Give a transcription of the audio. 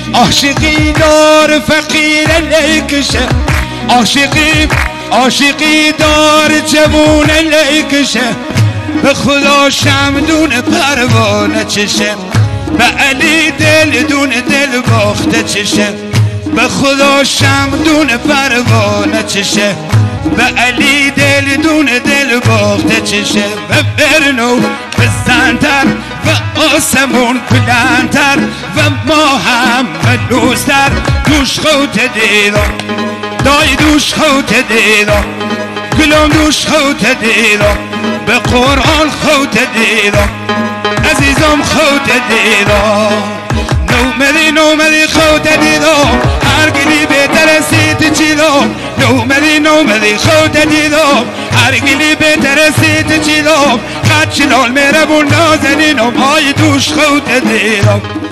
عاشقی دار فقیر لیکشه، عاشقی دار جوون لیکشه، به خدا شمدون پروانه چشه، به علی دل دون دل باخته چشه، به خدا شمدون پروانه چشه، به علی دل دون دل باخته چشه، به برنو بزنتر و آسمون بلندتر و ما هم ملوزتر دوش خوت دیدم، دای دوش خوت دیدم، گلم دوش خوت دیدم، به قرآن خوت دیدم، عزیزم خوت دیدم، نومدی خوت دیدم، هر گلی بهتر سیت چیدم، نومدی خوت دیدم، هر گلی بهتر سیت چیدم، خد چلال مهربون نازنینم، های دوش خوت دیدم.